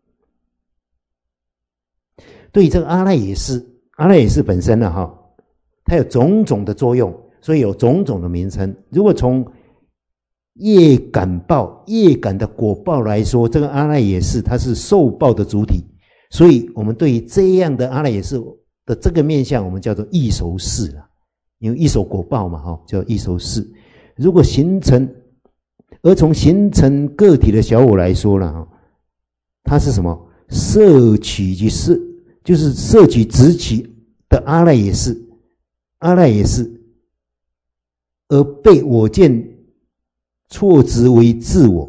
S1: 对于这个阿赖耶识，阿赖耶识本身呢，它有种种的作用，所以有种种的名称。如果从业感报、业感的果报来说，这个阿赖耶识它是受报的主体，所以我们对于这样的阿赖耶识的这个面向，我们叫做异熟识了，因为异熟果报嘛，叫异熟识。如果形成，而从形成个体的小我来说了，它是什么？摄取及摄，就是摄取执取的阿赖耶识，阿赖耶识，而被我见错执为自我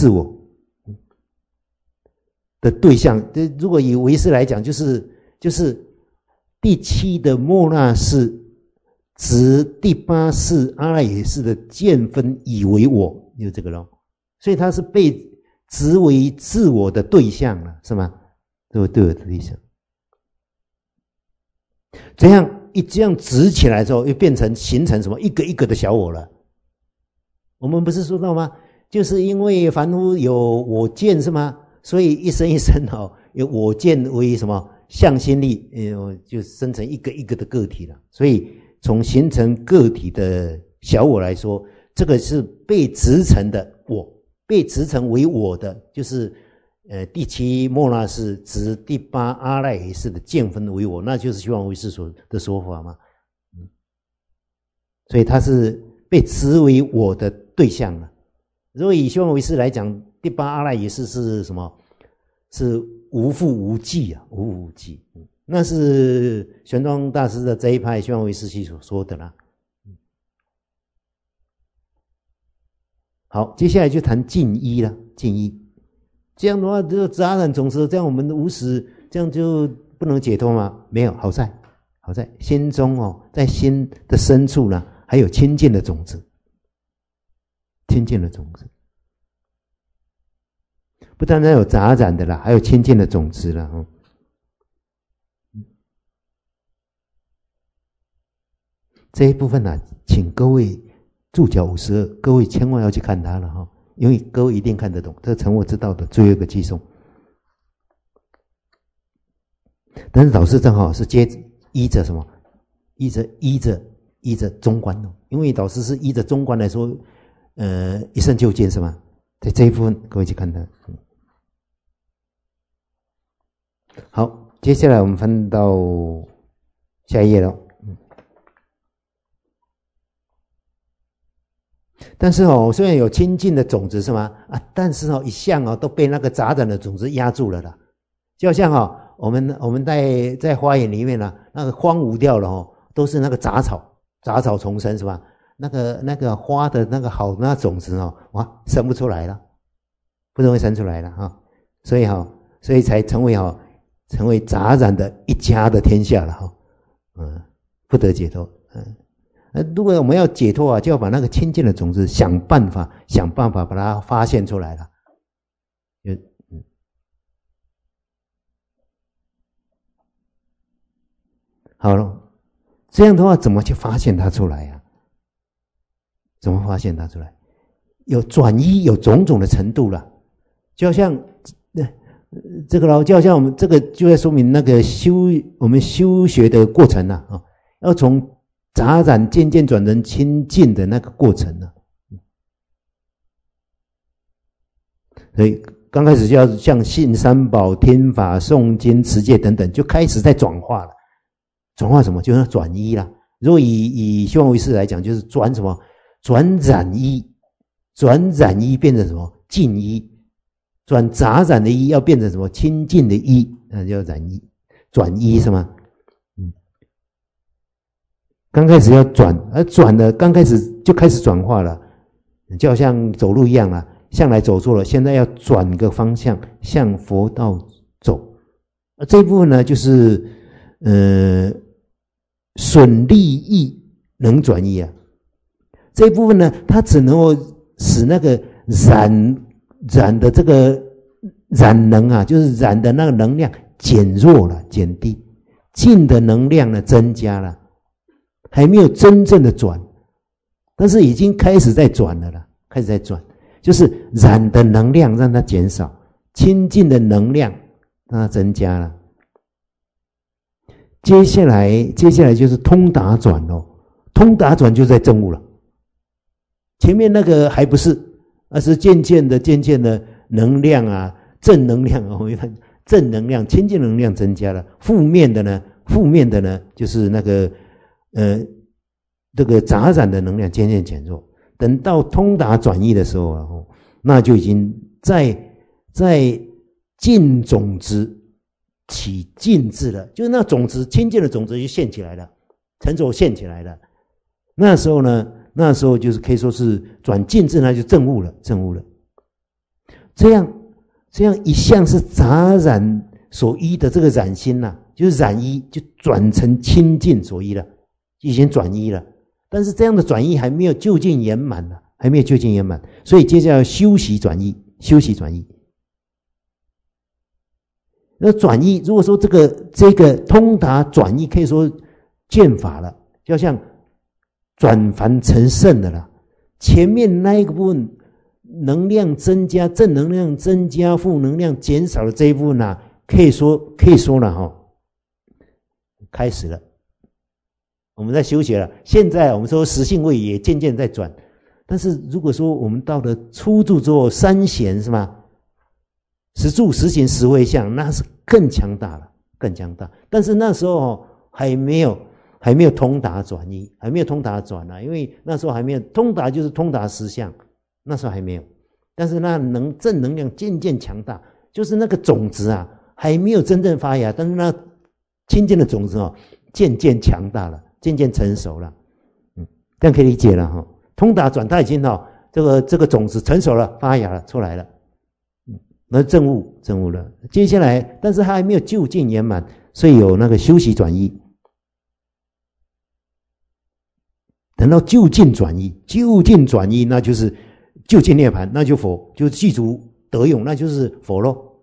S1: 的对象。如果以唯识来讲，就是第七的末那识执第八识阿赖耶识的见分以为我，就这个咯。所以它是被执为自我的对象了，是吗？这个对我的对象。这样执起来之后，又变成形成什么？一个一个的小我了。我们不是说到吗？就是因为凡夫有我见是吗？所以一生一生有我见为什么向心力，就生成一个一个的个体了。所以从形成个体的小我来说，这个是被执成的我，被执成为我的，就是第七末那识执第八阿赖耶识的见分为我，那就是虚妄唯识所的说法嘛。所以它是被执为我的对象了。如果以虚妄唯识来讲，第八阿赖耶识是什么？是无复无际啊，无复无际。那是玄奘大师的这一派虚妄唯识系所说的啦。好，接下来就谈净依了。净依，这样的话，这个杂染种子，这样我们的无始，这样就不能解脱吗？没有，好在心中在心的深处呢，还有清净的种子，清净的种子，不单单有杂染的啦，还有清净的种子了。这一部分呢，请各位注脚52，各位千万要去看它了因为各位一定看得懂，这成我知道的最后一个寄送。但是老师正好是依着什么？依着中观因为导师是依着中观来说，一生就见是吗？在这一部分，各位去看它。好，接下来我们翻到下一页了。但是虽然有清净的种子是吗？但是一向都被那个杂染的种子压住了啦。就像我们在花园里面那个荒芜掉了都是那个杂草丛生是吧？那个花的那个好那种子生不出来了，不容易生出来了所以才成为杂染的一家的天下了不得解脱。如果我们要解脱就要把那个清净的种子想办法把它发现出来了。好了，这样的话怎么去发现它出来呀？怎么发现它出来？有转依，有种种的程度了。就好像这个就好像我们这个就在说明那个我们修学的过程要从杂染渐渐转成清净的那个过程呢。所以刚开始就要像信三宝、听法、诵经、持戒等等，就开始在转化了。转化什么？就是转依啦。如果以虚妄唯识来讲，就是转什么？转染依，转染依变成什么？净依。转杂染的依要变成什么？清净的依，那叫染依，转依是吗？刚开始要转，而转了，刚开始就开始转化了，就好像走路一样啦，向来走错了，现在要转个方向，向佛道走。这一部分呢，就是损利益能转依啊。这一部分呢，它只能够使那个染的这个染能啊，就是染的那个能量减弱了，减低，净的能量呢增加了，还没有真正的转，但是已经开始在转了啦，开始在转，就是染的能量让它减少，清净的能量让它增加了。接下来就是通达转咯，通达转就在正悟了。前面那个还不是，而是渐渐的能量啊，正能量啊，我们看正能量、清净能量增加了，负面的呢，就是那个这个杂染的能量渐渐减弱。等到通达转移的时候啊，那就已经在净种子起净智了，就是那种子清净的种子就现起来了，成熟现起来了。那时候呢，就是可以说是转净智，那就正悟了。这样一向是杂染所依的这个染心呐，就是染依，就转成清净所依了，已经转依了。但是这样的转依还没有究竟圆满呢，还没有究竟圆满，所以接下来修习转依，修习转依。那转依，如果说这个通达转依，可以说见法了，就像转凡成圣的啦。前面那一个部分能量增加，正能量增加，负能量减少的这一部分啊，可以说了哈，开始了。我们在修学了，现在我们说实性位也渐渐在转，但是如果说我们到了初住之后，三贤是吗？实住、实行、实会相，那是更强大了，更强大。但是那时候还没有通达转移，还没有通达转啊，因为那时候还没有通达，就是通达实相，那时候还没有。但是那正能量渐渐强大，就是那个种子啊，还没有真正发芽，但是那清净的种子渐渐强大了，渐渐成熟了。这样可以理解了哈。通达转，它已经这个种子成熟了，发芽了，出来了。那正悟了。接下来，但是它还没有究竟圆满，所以有那个修习转移。等到究竟转移，那就是究竟涅槃，那就佛，就具足得用，那就是佛咯。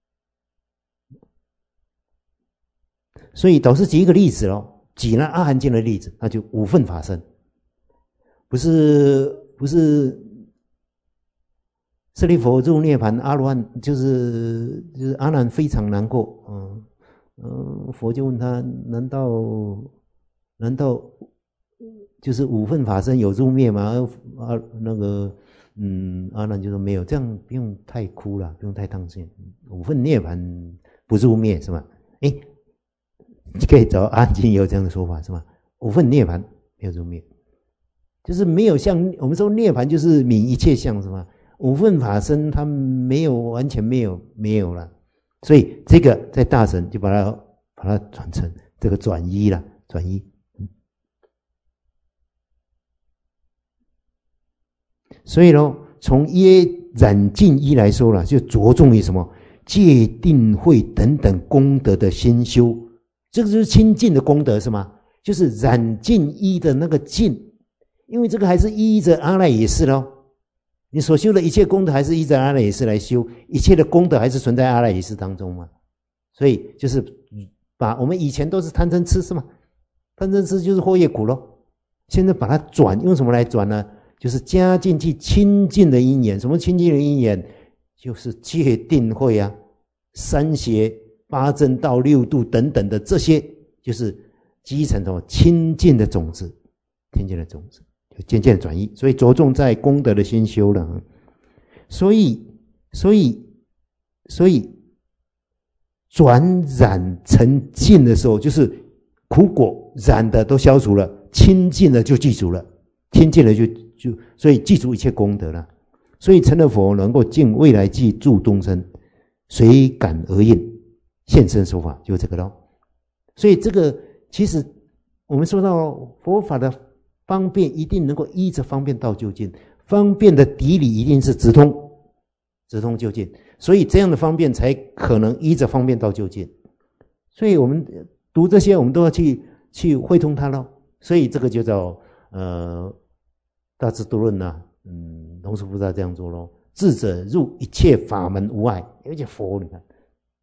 S1: 所以导师举一个例子咯，举了阿含经的例子，那就五分法身，不是舍利弗入涅槃，阿罗汉就是阿难非常难过，佛就问他，难道就是五分法身有入灭吗？阿难就说没有，这样不用太哭了，不用太当心，五分涅槃不入灭是吧？你可以找阿含经也有这样的说法是吧？五分涅槃没有入灭，就是没有像我们说涅槃就是泯一切相是吧？五分法身它没有，完全没有了，所以这个在大乘就把它转成这个转依了，转依。所以呢，从耶染净依来说了，就着重于什么戒定慧等等功德的先修，这个就是清净的功德是吗？就是染净依的那个净，因为这个还是依着阿赖耶识咯。你所修的一切功德还是依着阿赖耶识来修，一切的功德还是存在阿赖耶识当中嘛。所以就是把我们以前都是贪嗔痴是吗？贪嗔痴就是祸业苦咯。现在把它转，用什么来转呢？就是加进去清净的因缘。什么清净的因缘？就是戒定慧啊，三邪八正道六度等等的这些，就是积成什么清净的种子，清净的种子。渐渐的转移，所以着重在功德的先修了。所以转染成净的时候，就是苦果染的都消除了，清净的就记住了，清净的就所以记住一切功德了。所以成了佛能够尽未来际助众生，随感而应，现身说法，就这个咯。所以这个其实我们说到佛法的方便，一定能够依着方便到究竟，方便的底里一定是直通究竟，所以这样的方便才可能依着方便到究竟。所以我们读这些，我们都要去会通它咯。所以这个就叫大智度论呐，龙树菩萨这样做咯。 智者入一切法门无碍。而且佛，你看，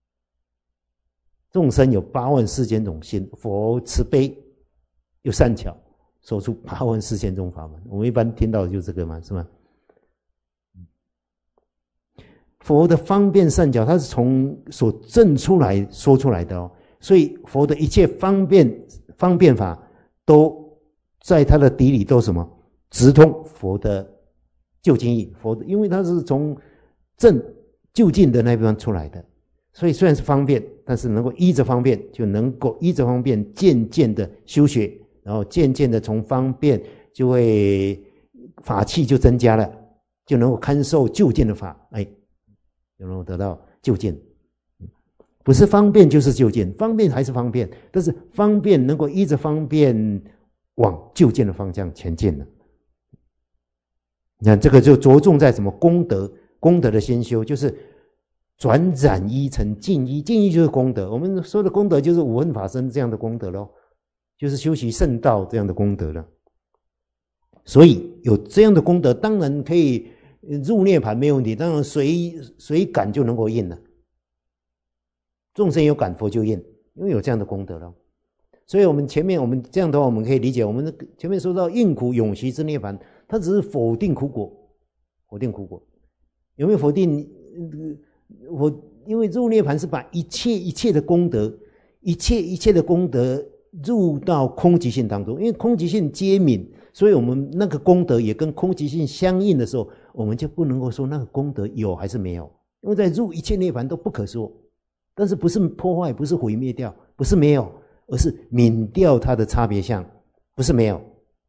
S1: 众生有8万4千种心，佛慈悲又善巧，说出8万4千种法门。我们一般听到的就这个嘛，是吗？佛的方便善巧，它是从所证出来说出来的哦。所以佛的一切方便法，都在他的底里都什么直通佛的究竟义。佛的，因为它是从正就近的那地方出来的，所以虽然是方便，但是能够依着方便，就能够依着方便渐渐的修学，然后渐渐的从方便就会法器就增加了，就能够堪受就近的法，就能够得到就近。不是方便就是就近，方便还是方便，但是方便能够依着方便往就近的方向前进了。你看这个就着重在什么功德，功德的先修就是转染依成净依，净依就是功德。我们说的功德就是五分法身这样的功德咯，就是修习圣道这样的功德了。所以有这样的功德，当然可以入涅盘没有问题，当然随感就能够应了。众生有感，佛就应，因为有这样的功德了。所以我们前面这样的话，我们可以理解，我们前面说到应苦永习之涅盘，它只是否定苦果，否定苦果。有没有否定？因为入涅盘是把一切的功德，一切的功德入到空寂性当中，因为空寂性皆泯，所以我们那个功德也跟空寂性相应的时候，我们就不能够说那个功德有还是没有，因为在入一切涅盘都不可说。但是不是破坏，不是毁灭掉，不是没有，而是泯掉它的差别相，不是没有。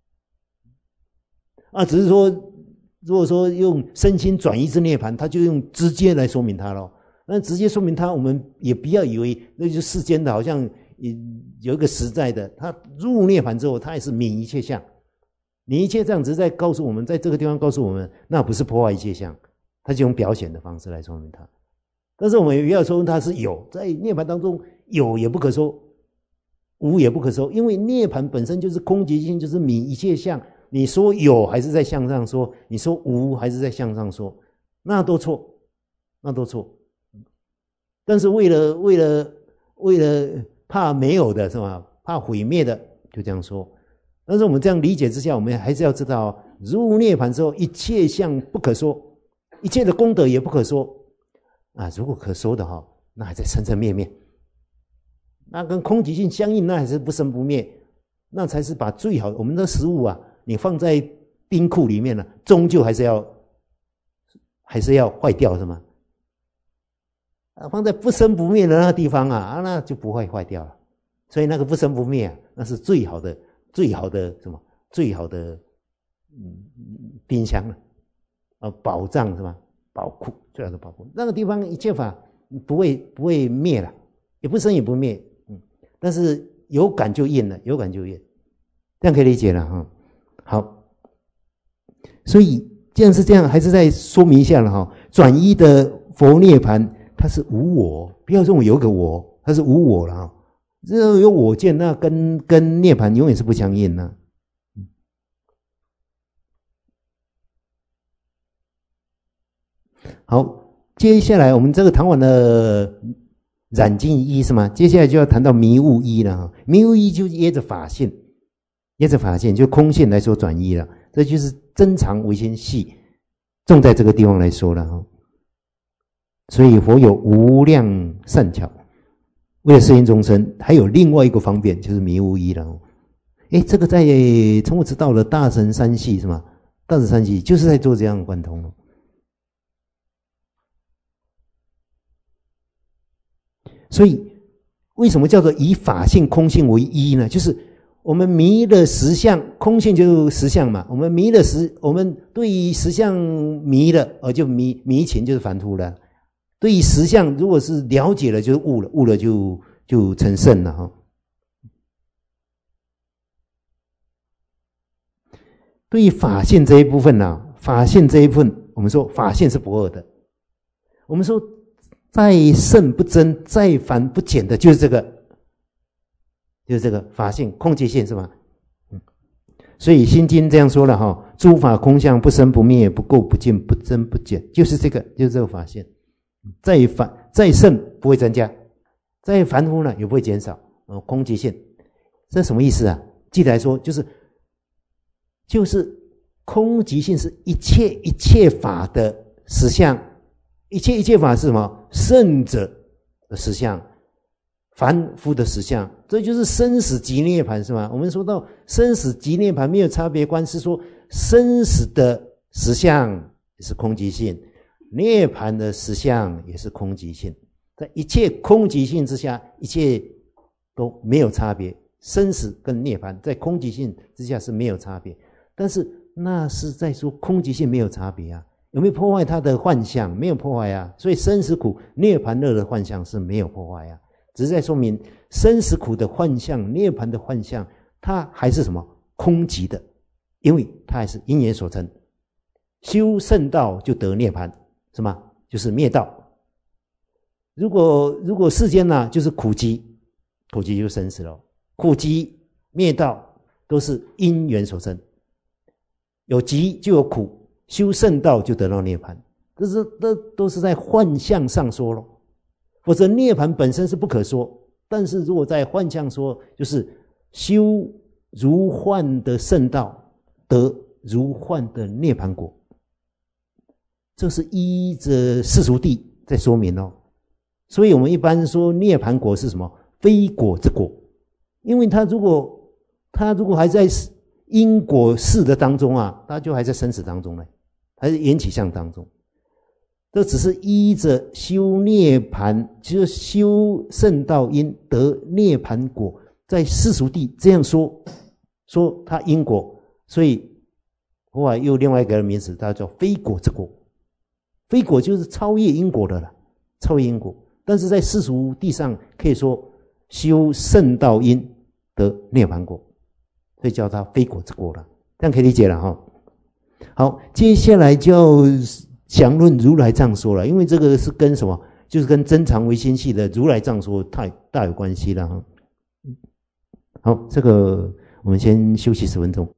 S1: 只是说，如果说用身心转移之涅盘，他就用直接来说明它咯。那直接说明它，我们也不要以为那就是世间的，好像有一个实在的。他入涅盘之后，他也是泯一切相，泯一切相只是在告诉我们，在这个地方告诉我们，那不是破坏一切相，他就用表显的方式来说明它。但是我们也不要说它是有，在涅盘当中有也不可说，无也不可说，因为涅盘本身就是空寂性，就是泯一切相。你说有还是在相上说，你说无还是在相上说，那都错，那都错。但是为了怕没有的是吧？怕毁灭的，就这样说。但是我们这样理解之下，我们还是要知道，入涅盘之后，一切相不可说，一切的功德也不可说。如果可说的哈，那还在生生灭灭，那跟空寂性相应，那还是不生不灭，那才是把最好我们的食物你放在冰库里面了，终究还是要坏掉，是吗？放在不生不灭的那个地方那就不会坏掉了。所以那个不生不灭那是最好的什么？最好的冰箱了，宝藏是吧？宝库，最好的宝库，那个地方一切法不会灭了，也不生也不灭，但是有感就应了，有感就应，这样可以理解了哈。好，所以既然是这样，还是再说明一下了哈。转依的佛涅盘，它是无我，不要认为有个我，它是无我了哈。这有我见，那跟涅盘永远是不相应的。好，接下来我们这个谈完了染净依是吗？接下来就要谈到迷悟依了。迷悟依就依着法性，就空性来说转依了。这就是真常唯心系，重在这个地方来说了。所以佛有无量善巧，为了摄引众生，还有另外一个方便，就是迷悟依了。这个在从我知道了大乘三系是吗？大乘三系就是在做这样的贯通了。所以为什么叫做以法性空性为一呢？就是我们迷了实相，空性就是实相嘛。我们对于实相迷了，就迷情就是凡夫了。对于实相如果是了解了，就是悟了，悟了就成圣了哈。对于法性这一部分法性这一部分，我们说法性是不二的。我们说再胜不增，再凡不减的，就是这个法性空寂性是吧？ 所以《心经》这样说了哈，诸法空相，不生不灭，不垢不净，不增不减，就是这个法性。再胜不会增加，再凡夫呢也不会减少。空即性，这什么意思啊？具体来说，就是空即性是一切法的实相，一切法是什么？圣者的实相，凡夫的实相，这就是生死即涅槃，是吗？我们说到生死即涅槃没有差别观，是说生死的实相也是空即性，涅槃的实相也是空即性，在一切空即性之下，一切都没有差别。生死跟涅槃在空即性之下是没有差别，但是那是在说空即性没有差别啊，有没有破坏它的幻象？没有破坏啊，所以生死苦、涅槃乐的幻象是没有破坏啊，只是在说明生死苦的幻象、涅槃的幻象，它还是什么空寂的，因为它还是因缘所成。修圣道就得涅槃，是吗？就是灭道。如果世间呢，就是苦集，苦集就是生死了。苦集灭道都是因缘所生，有集就有苦，修圣道就得到涅槃，这都是在幻象上说了。否则涅槃本身是不可说，但是如果在幻象说，就是修如幻的圣道，得如幻的涅槃果。这是依着世俗谛在说明哦。所以我们一般说涅槃果是什么？非果之果。因为他如果还在因果事的当中啊，他就还在生死当中呢，还是缘起相当中。这只是依着修涅槃，就是修圣道因得涅槃果，在世俗谛这样说他因果，所以后来又另外一个名词，它叫非果之果。非果就是超越因果的了，超越因果。但是在世俗谛上可以说修圣道因得涅槃果，所以叫它非果之果了，这样可以理解了哈。好，接下来就要详论如来藏说了，因为这个是跟什么？就是跟真常唯心系的如来藏说太大有关系了哈。好，这个我们先休息10分钟。